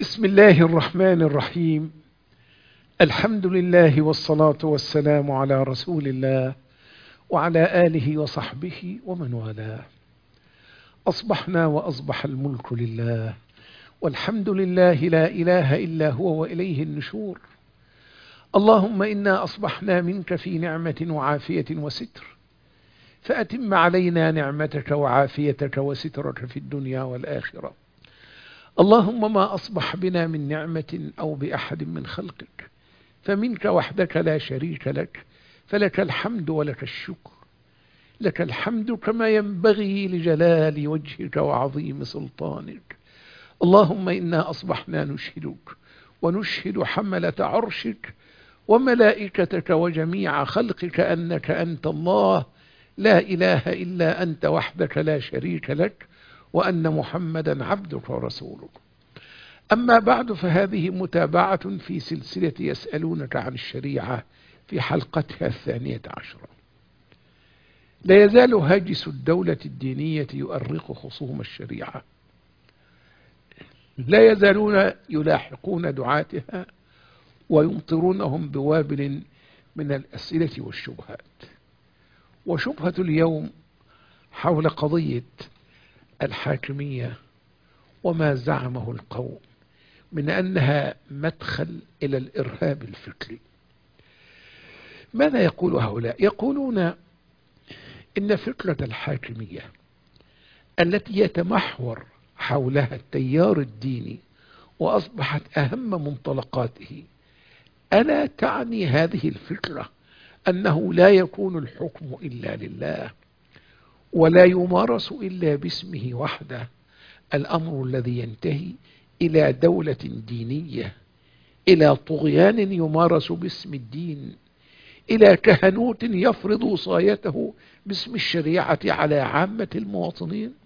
بسم الله الرحمن الرحيم. الحمد لله والصلاة والسلام على رسول الله وعلى آله وصحبه ومن والاه. أصبحنا وأصبح الملك لله، والحمد لله لا إله إلا هو وإليه النشور. اللهم إنا أصبحنا منك في نعمة وعافية وستر، فأتم علينا نعمتك وعافيتك وسترك في الدنيا والآخرة. اللهم ما أصبح بنا من نعمة أو بأحد من خلقك فمنك وحدك لا شريك لك، فلك الحمد ولك الشكر. لك الحمد كما ينبغي لجلال وجهك وعظيم سلطانك. اللهم إنا أصبحنا نشهدك ونشهد حملة عرشك وملائكتك وجميع خلقك أنك أنت الله لا إله إلا أنت وحدك لا شريك لك، وأن محمدا عبدك ورسولك. أما بعد، فهذه متابعة في سلسلة يسألونك عن الشريعة في حلقتها 12. لا يزال هاجس الدولة الدينية يؤرق خصوم الشريعة، لا يزالون يلاحقون دعاتها ويمطرونهم بوابل من الأسئلة والشبهات. وشبهة اليوم حول قضية الحاكمية وما زعمه القوم من أنها مدخل إلى الإرهاب الفكري. ماذا يقول هؤلاء؟ يقولون إن فكرة الحاكمية التي يتمحور حولها التيار الديني وأصبحت أهم منطلقاته، ألا تعني هذه الفكرة أنه لا يكون الحكم إلا لله ولا يمارس إلا باسمه وحده، الأمر الذي ينتهي إلى دولة دينية، إلى طغيان يمارس باسم الدين، إلى كهنوت يفرض وصايته باسم الشريعة على عامة المواطنين؟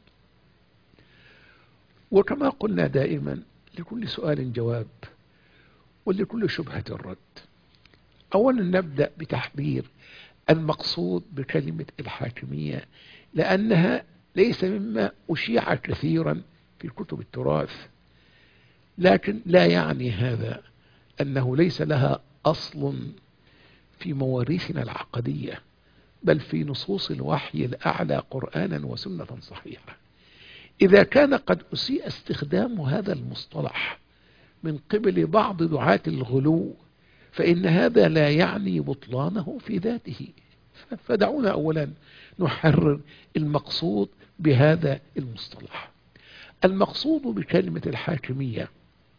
وكما قلنا دائما، لكل سؤال جواب ولكل شبهة رد. أولا نبدأ بتحضير المقصود بكلمة الحاكمية، لأنها ليس مما أشيع كثيرا في كتب التراث، لكن لا يعني هذا أنه ليس لها أصل في مواريثنا العقدية، بل في نصوص الوحي الأعلى قرآنا وسنة صحيحة. إذا كان قد أسيء استخدام هذا المصطلح من قبل بعض دعاة الغلو، فإن هذا لا يعني بطلانه في ذاته. فدعونا أولا نحرر المقصود بهذا المصطلح. المقصود بكلمة الحاكمية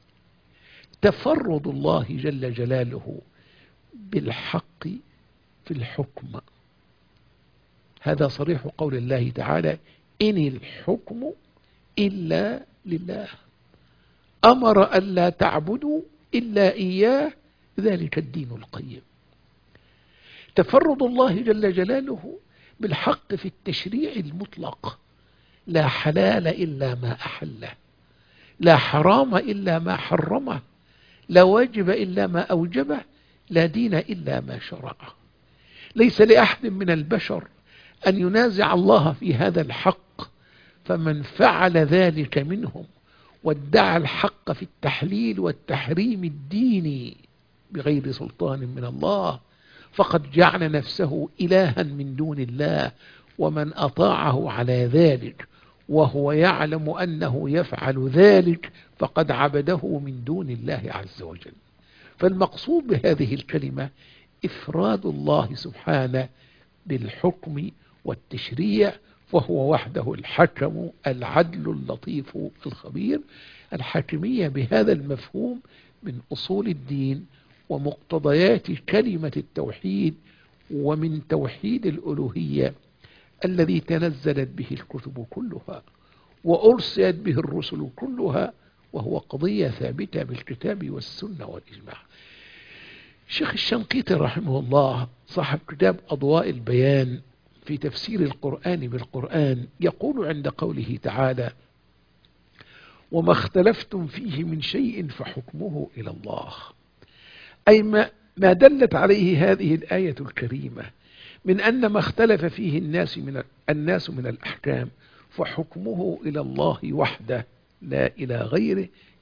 تفرد الله جل جلاله بالحق في الحكم. هذا صريح قول الله تعالى: إن الحكم إلا لله، أمر ألا تعبدوا إلا إياه، ذلك الدين القيم. تفرد الله جل جلاله بالحق في التشريع المطلق، لا حلال إلا ما أحله، لا حرام إلا ما حرمه، لا واجب إلا ما أوجبه، لا دين إلا ما شرعه. ليس لأحد من البشر أن ينازع الله في هذا الحق، فمن فعل ذلك منهم وادعى الحق في التحليل والتحريم الديني بغير سلطان من الله، فقد جعل نفسه إلها من دون الله. ومن أطاعه على ذلك وهو يعلم أنه يفعل ذلك فقد عبده من دون الله عز وجل. فالمقصود بهذه الكلمة إفراد الله سبحانه بالحكم والتشريع، وهو وحده الحكم العدل اللطيف الخبير. الحاكمية بهذا المفهوم من أصول الدين ومقتضيات كلمة التوحيد، ومن توحيد الألوهية الذي تنزلت به الكتب كلها وأرسلت به الرسل كلها، وهو قضية ثابتة بالكتاب والسنة والإجماع. الشيخ الشنقيطي رحمه الله صاحب كتاب أضواء البيان في تفسير القرآن بالقرآن يقول عند قوله تعالى: وما اختلفتم فيه من شيء فحكمه إلى الله، أي ما دلت عليه هذه الآية الكريمة من أن ما اختلف فيه الناس من الأحكام فحكمه إلى الله وحده لا إلى غيره،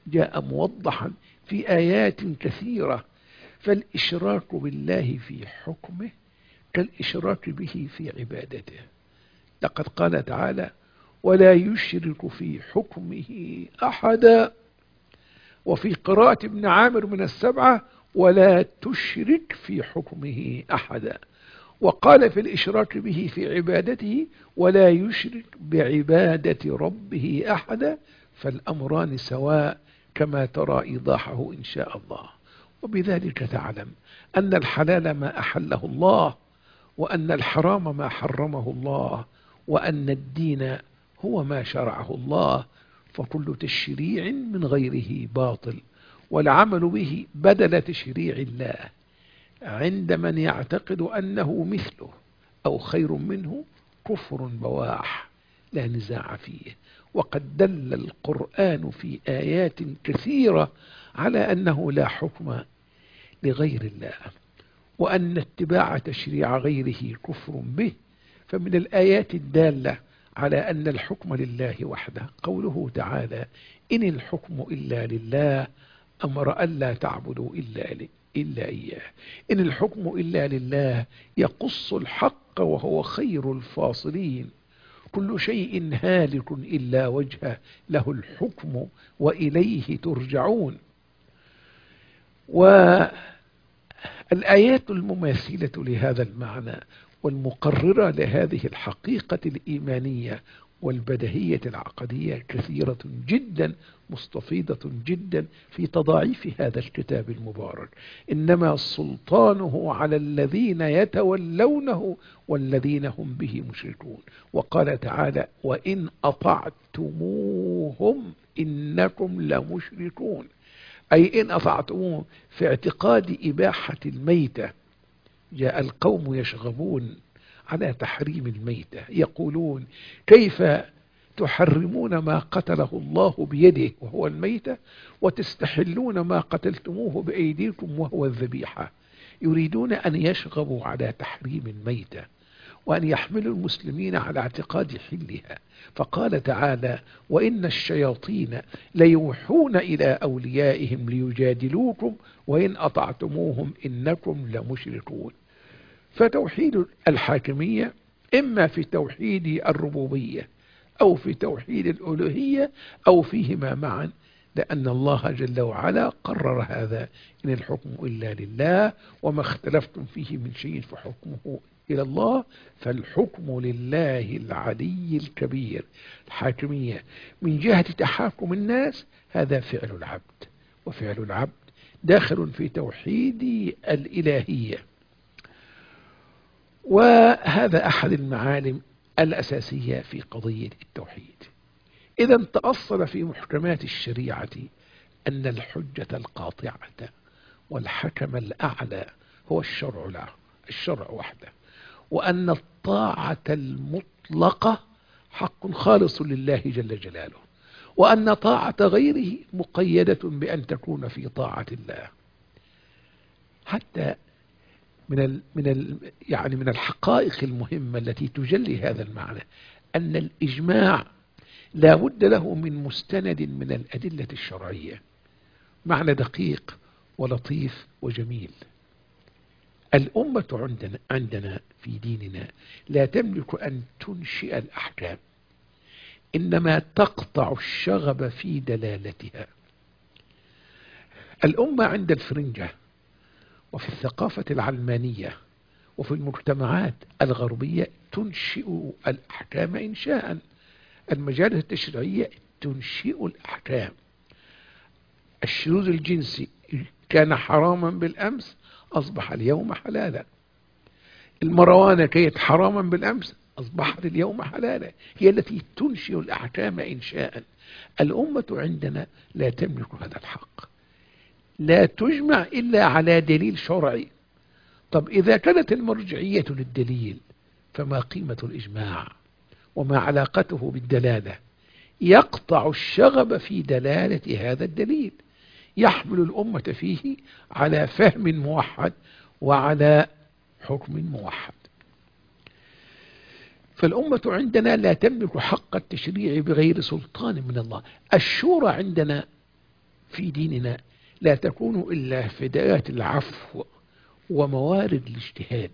جاء موضحا في آيات كثيرة. فالإشراك بالله في حكمه كالإشراك به في عبادته. لقد قال تعالى: ولا يشرك في حكمه أحدا. وفي قراءة ابن عامر من السبعة: ولا تشرك في حكمه أحدا. وقال في الإشراك به في عبادته: ولا يشرك بعبادة ربه أحدا. فالأمران سواء كما ترى إيضاحه إن شاء الله. وبذلك تعلم أن الحلال ما أحله الله، وأن الحرام ما حرمه الله، وأن الدين هو ما شرعه الله. فكل تشريع من غيره باطل، والعمل به بدل تشريع الله عند من يعتقد أنه مثله أو خير منه كفر بواح لا نزاع فيه. وقد دل القرآن في آيات كثيرة على أنه لا حكم لغير الله، وأن اتباع تشريع غيره كفر به. فمن الآيات الدالة على أن الحكم لله وحده قوله تعالى: إن الحكم إلا لله أمر ألا تعبدوا إلا إياه. إن الحكم إلا لله يقص الحق وهو خير الفاصلين. كل شيء هالك إلا وجهه له الحكم وإليه ترجعون. والآيات المماثلة لهذا المعنى والمقررة لهذه الحقيقة الإيمانية والبدهية العقدية كثيرة جدا مستفيضة جدا في تضاعيف هذا الكتاب المبارك. إنما سلطانه على الذين يتولونه والذين هم به مشركون. وقال تعالى: وإن أطعتموهم إنكم لمشركون. أي إن أطعتموهم في اعتقاد إباحة الميتة. جاء القوم يشغبون على تحريم الميتة، يقولون: كيف تحرمون ما قتله الله بيده وهو الميتة، وتستحلون ما قتلتموه بأيديكم وهو الذبيحة. يريدون أن يشغبوا على تحريم الميتة وأن يحملوا المسلمين على اعتقاد حلها. فقال تعالى: وإن الشياطين ليوحون إلى أوليائهم ليجادلوكم وإن أطعتموهم إنكم لمشركون. فتوحيد الحاكمية إما في توحيد الربوبية أو في توحيد الألوهية أو فيهما معا، لأن الله جل وعلا قرر هذا: إن الحكم إلا لله وما اختلفتم فيه من شيء فحكمه إلى الله. فالحكم لله العلي الكبير. الحاكمية من جهة تحاكم الناس هذا فعل العبد، وفعل العبد داخل في توحيد الإلهية. وهذا أحد المعالم الأساسية في قضية التوحيد. إذا تأصل في محكمات الشريعة أن الحجة القاطعة والحكم الأعلى هو الشرع وحده، وأن الطاعة المطلقة حق خالص لله جل جلاله، وأن طاعة غيره مقيدة بأن تكون في طاعة الله. حتى من الحقائق المهمة التي تجلي هذا المعنى أن الإجماع لا بد له من مستند من الأدلة الشرعية. معنى دقيق ولطيف وجميل. الأمة عندنا في ديننا لا تملك أن تنشئ الأحكام، إنما تقطع الشغب في دلالتها. الأمة عند الفرنجة وفي الثقافة العلمانية وفي المجتمعات الغربية تنشئ الأحكام إنشاء. المجالس التشريعية تنشئ الأحكام. الشذوذ الجنسي كان حراما بالأمس أصبح اليوم حلالا. المروانة كانت حراما بالأمس أصبحت اليوم حلالا. هي التي تنشئ الأحكام إنشاء. الأمة عندنا لا تملك هذا الحق، لا تجمع إلا على دليل شرعي. طب إذا كانت المرجعية للدليل فما قيمة الإجماع وما علاقته بالدلالة؟ يقطع الشغب في دلالة هذا الدليل، يحمل الأمة فيه على فهم موحد وعلى حكم موحد. فالأمة عندنا لا تملك حق التشريع بغير سلطان من الله. الشورى عندنا في ديننا لا تكون إلا فداءات العفو وموارد الاجتهاد.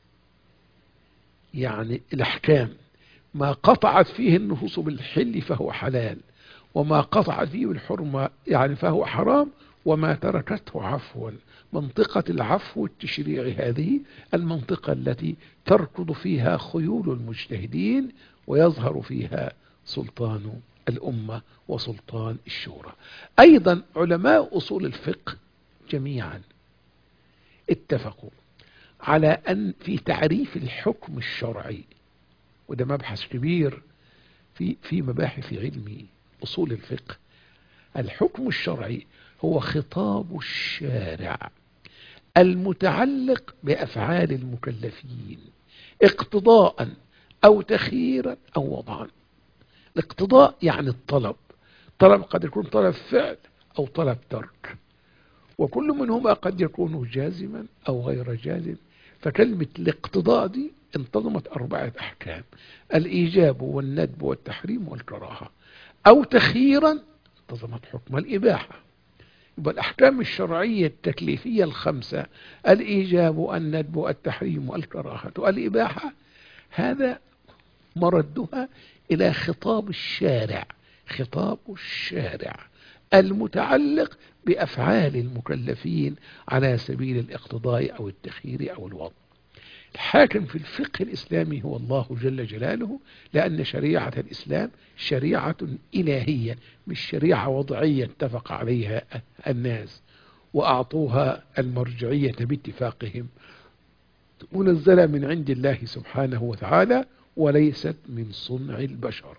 يعني الأحكام ما قطعت فيه النصوص بالحل فهو حلال، وما قطعت فيه بالحرمة يعني فهو حرام، وما تركته عفوا. منطقة العفو التشريعي هذه المنطقة التي تركض فيها خيول المجتهدين ويظهر فيها سلطان الأمة وسلطان الشورى. أيضا علماء أصول الفقه جميعا اتفقوا على أن في تعريف الحكم الشرعي، وده مبحث كبير في مباحث علم أصول الفقه، الحكم الشرعي هو خطاب الشارع المتعلق بأفعال المكلفين اقتضاء أو تخييرا أو وضعا. الاقتضاء يعني الطلب، طلب قد يكون طلب فعل أو طلب ترك، وكل منهما قد يكون جازما أو غير جازم. فكلمة الاقتضاء دي انتظمت 4 أحكام: الإيجاب والندب والتحريم والكراهة. أو تخييرا انتظمت حكم الإباحة. يبقى الأحكام الشرعية التكليفية ال5: الإيجاب الندب التحريم والكراهة الإباحة، هذا مردها إلى خطاب الشارع، خطاب الشارع المتعلق بأفعال المكلفين على سبيل الاقتضاء أو التخيير أو الوضع. الحاكم في الفقه الإسلامي هو الله جل جلاله، لأن شريعة الإسلام شريعة إلهية مش شريعة وضعية اتفق عليها الناس وأعطوها المرجعية باتفاقهم، منزلة من عند الله سبحانه وتعالى وليست من صنع البشر.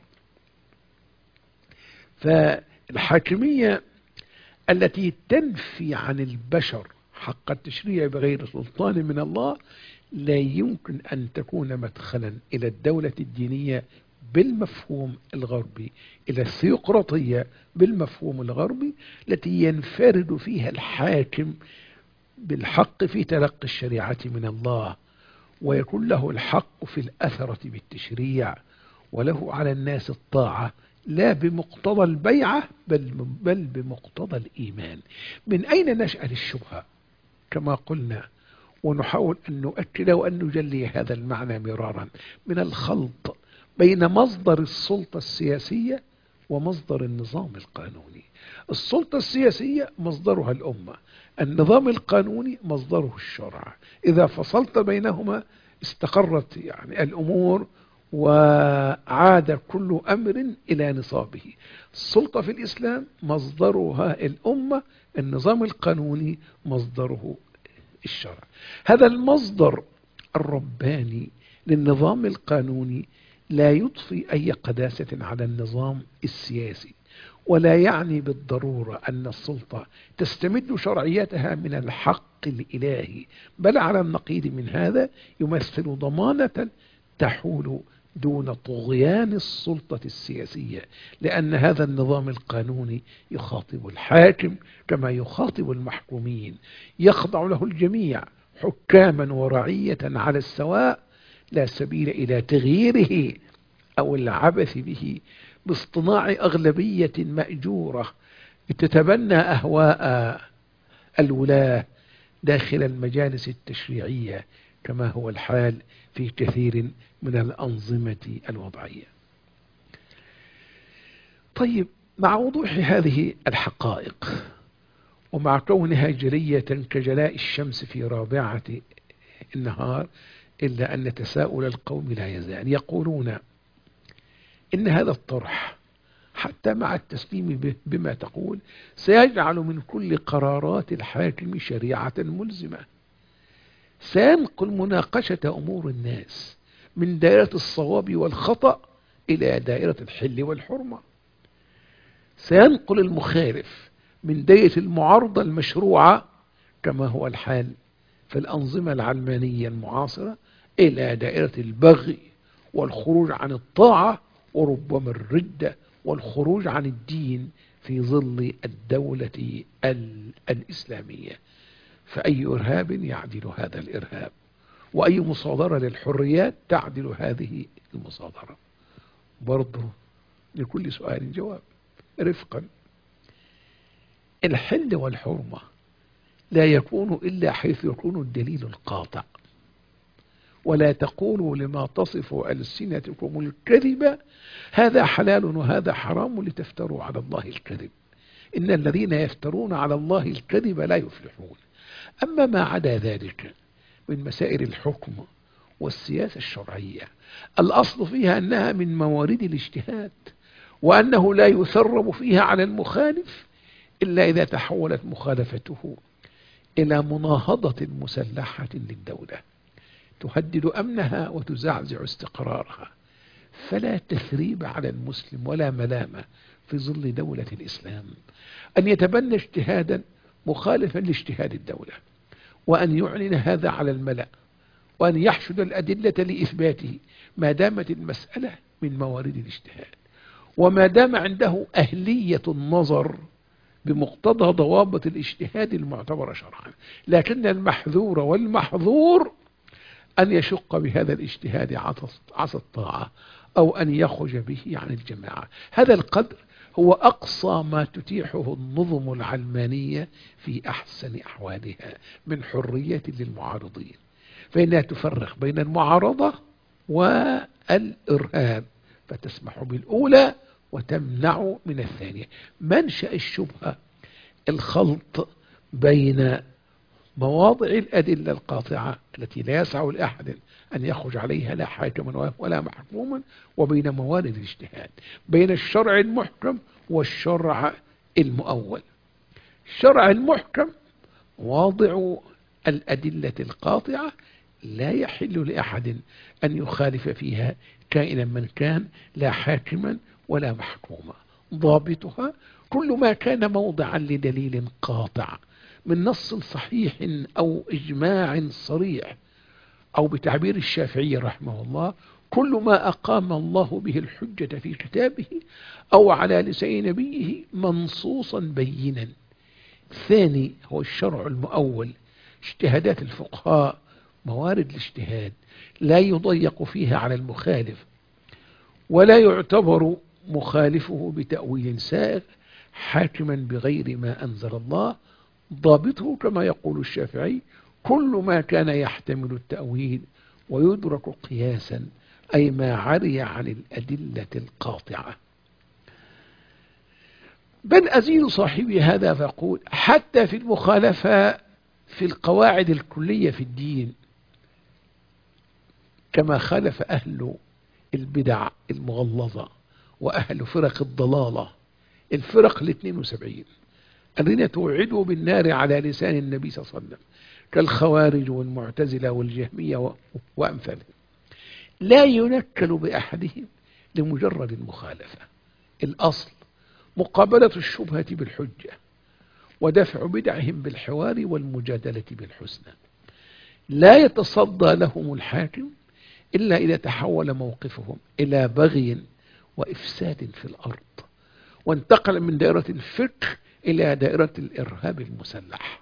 فالحاكمية التي تنفي عن البشر حق التشريع بغير سلطان من الله لا يمكن أن تكون مدخلا إلى الدولة الدينية بالمفهوم الغربي، إلى الثيوقراطية بالمفهوم الغربي، التي ينفرد فيها الحاكم بالحق في تلقي الشريعة من الله، ويكون له الحق في الأثرة بالتشريع، وله على الناس الطاعة لا بمقتضى البيعة بل بمقتضى الإيمان. من أين نشأل الشبهة؟ كما قلنا ونحاول أن نؤكد وأن نجلي هذا المعنى مرارا: من الخلط بين مصدر السلطة السياسية ومصدر النظام القانوني. السلطة السياسية مصدرها الأمة، النظام القانوني مصدره الشرع. إذا فصلت بينهما استقرت يعني الأمور وعاد كل أمر إلى نصابه. السلطة في الإسلام مصدرها الأمة، النظام القانوني مصدره الشرع. هذا المصدر الرباني للنظام القانوني لا يضفي أي قداسة على النظام السياسي، ولا يعني بالضرورة أن السلطة تستمد شرعيتها من الحق الإلهي، بل على النقيض من هذا يمثل ضمانة تحول دون طغيان السلطة السياسية، لأن هذا النظام القانوني يخاطب الحاكم كما يخاطب المحكومين، يخضع له الجميع حكاما ورعية على السواء، لا سبيل إلى تغييره أو العبث به باصطناع أغلبية مأجورة تتبنى أهواء الولاة داخل المجالس التشريعية، كما هو الحال في كثير من الأنظمة الوضعية. طيب، مع وضوح هذه الحقائق ومع كونها جلية كجلاء الشمس في رابعة النهار، إلا أن تساؤل القوم لا يزال. يقولون إن هذا الطرح حتى مع التسليم بما تقول سيجعل من كل قرارات الحاكم شريعة ملزمة، سينقل مناقشة أمور الناس من دائرة الصواب والخطأ إلى دائرة الحل والحرمة، سينقل المخالف من دائرة المعارضة المشروعة كما هو الحال في الأنظمة العلمانية المعاصرة إلى دائرة البغي والخروج عن الطاعة وربما الردة والخروج عن الدين في ظل الدولة الإسلامية. فأي إرهاب يعدل هذا الإرهاب، وأي مصادرة للحريات تعدل هذه المصادرة؟ برضه لكل سؤال جواب رفقا. الحل والحرمة لا يكون إلا حيث يكون الدليل القاطع. ولا تقولوا لما تصف ألسنتكم الكذب هذا حلال وهذا حرام لتفتروا على الله الكذب، إن الذين يفترون على الله الكذب لا يفلحون. أما ما عدا ذلك من مسائل الحكم والسياسة الشرعية الأصل فيها أنها من موارد الاجتهاد، وأنه لا يثرب فيها على المخالف إلا إذا تحولت مخالفته إلى مناهضة مسلحة للدولة تهدد أمنها وتزعزع استقرارها. فلا تثريب على المسلم ولا ملامة في ظل دولة الإسلام أن يتبنى اجتهادا مخالفا لاجتهاد الدولة، وأن يعلن هذا على الملأ، وأن يحشد الأدلة لإثباته ما دامت المسألة من موارد الاجتهاد، وما دام عنده أهلية النظر بمقتضى ضوابط الاجتهاد المعتبرة شرعا. لكن المحذور والمحظور أن يشق بهذا الاجتهاد عصا الطاعة أو أن يخرج به عن الجماعة. هذا القدر هو أقصى ما تتيحه النظم العلمانية في أحسن أحوالها من حرية للمعارضين، فإنها تفرق بين المعارضة والإرهاب، فتسمح بالأولى وتمنع من الثانية. منشأ الشبهة الخلط بين مواضع الأدلة القاطعة التي لا يسع لأحد أن يخرج عليها لا حاكما ولا محكوما، وبين موارد الاجتهاد، بين الشرع المحكم والشرع المؤول. الشرع المحكم واضع الأدلة القاطعة لا يحل لأحد أن يخالف فيها كائنا من كان، لا حاكما ولا محكوما. ضابطها كل ما كان موضعا لدليل قاطع من نص صحيح أو إجماع صريح، أو بتعبير الشافعي رحمه الله كل ما أقام الله به الحجة في كتابه أو على لسان نبيه منصوصا بينا. الثاني هو الشرع المؤول، اجتهادات الفقهاء موارد الاجتهاد لا يضيق فيها على المخالف، ولا يعتبر مخالفه بتأويل سائغ حاكما بغير ما أنزل الله. ضابطه كما يقول الشافعي كل ما كان يحتمل التأويل ويدرك قياسا، أي ما عري عن الأدلة القاطعة. بل أزيد صاحبي هذا فأقول حتى في المخالفة في القواعد الكلية في الدين، كما خالف أهل البدع المغلظة وأهل فرق الضلالة، الفرق 72 الذين توعدوا بالنار على لسان النبي صلى الله عليه وسلم كالخوارج والمعتزلة والجهمية وأمثالهم، لا ينكل بأحدهم لمجرد المخالفة. الأصل مقابلة الشبهة بالحجة ودفع بدعهم بالحوار والمجادلة بالحسنى. لا يتصدى لهم الحاكم إلا إذا تحول موقفهم إلى بغي وإفساد في الأرض، وانتقل من دائرة الفقه إلى دائرة الإرهاب المسلح.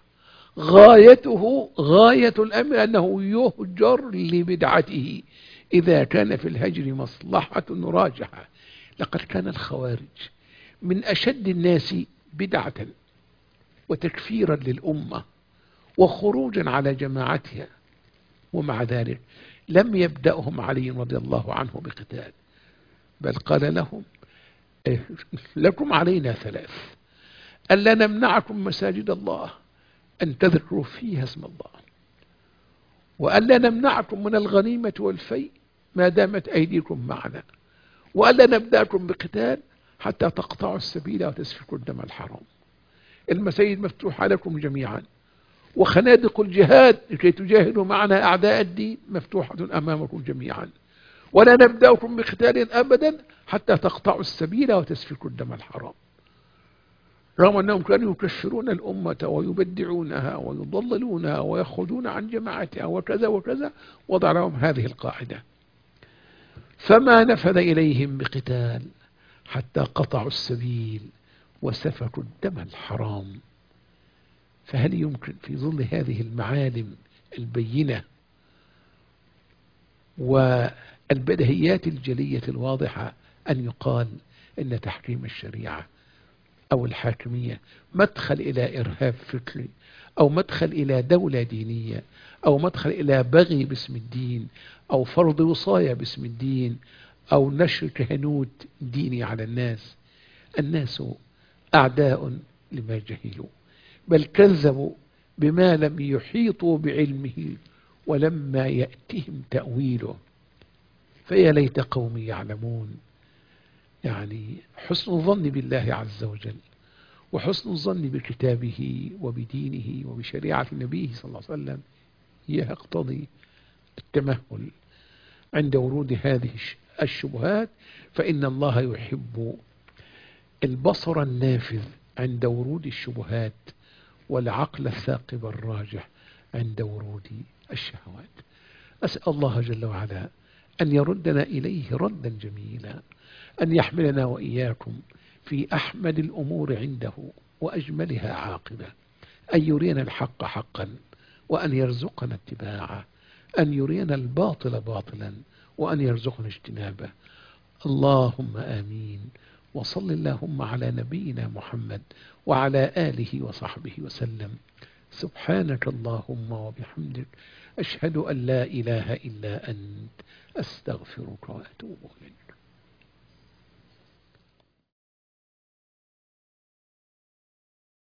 غايته غاية الأمر أنه يهجر لبدعته إذا كان في الهجر مصلحة راجحة. لقد كان الخوارج من أشد الناس بدعة وتكفيرا للأمة وخروجا على جماعتها، ومع ذلك لم يبدأهم علي رضي الله عنه بقتال، بل قال لهم لكم علينا ثلاث: ألا نمنعكم مساجد الله أن تذكروا فيها اسم الله، وألا نمنعكم من الغنيمة والفيء ما دامت أيديكم معنا، وألا نبدأكم بقتال حتى تقطعوا السبيل وتسفكوا الدم الحرام. المساجد مفتوحة لكم جميعا، وخنادق الجهاد لكي تجاهدوا معنا أعداء الدين مفتوحة أمامكم جميعا، ولا نبدأكم بقتال أبدا حتى تقطعوا السبيل وتسفكوا الدم الحرام. رغم أنهم كانوا يكشرون الأمة ويبدعونها ويضللونها ويخرجون عن جماعتها وكذا وكذا، وضع لهم هذه القاعدة: فما نفذ إليهم بقتال حتى قطعوا السبيل وسفكوا الدم الحرام. فهل يمكن في ظل هذه المعالم البينة والبديهيات الجلية الواضحة أن يقال إن تحكيم الشريعة أو الحاكمية مدخل إلى إرهاب فكري، أو مدخل إلى دولة دينية، أو مدخل إلى بغي باسم الدين، أو فرض وصاية باسم الدين، أو نشر كهنوت ديني على الناس. الناس أعداء لما جهلوا، بل كذبوا بما لم يحيطوا بعلمه ولما يأتهم تأويله. فيا ليت قومي يعلمون. يعني حسن الظن بالله عز وجل، وحسن الظن بكتابه وبدينه وبشريعة نبيه صلى الله عليه وسلم يقتضي التمهل عند ورود هذه الشبهات، فإن الله يحب البصر النافذ عند ورود الشبهات، والعقل الثاقب الراجح عند ورود الشهوات. أسأل الله جل وعلا أن يردنا إليه ردا جميلا، أن يحملنا وإياكم في أحمد الأمور عنده وأجملها عاقبة، أن يرينا الحق حقا وأن يرزقنا اتباعه، أن يرينا الباطل باطلا وأن يرزقنا اجتنابه. اللهم آمين. وصل اللهم على نبينا محمد وعلى آله وصحبه وسلم. سبحانك اللهم وبحمدك، أشهد أن لا إله إلا أنت، أستغفرك وأتوب إليك.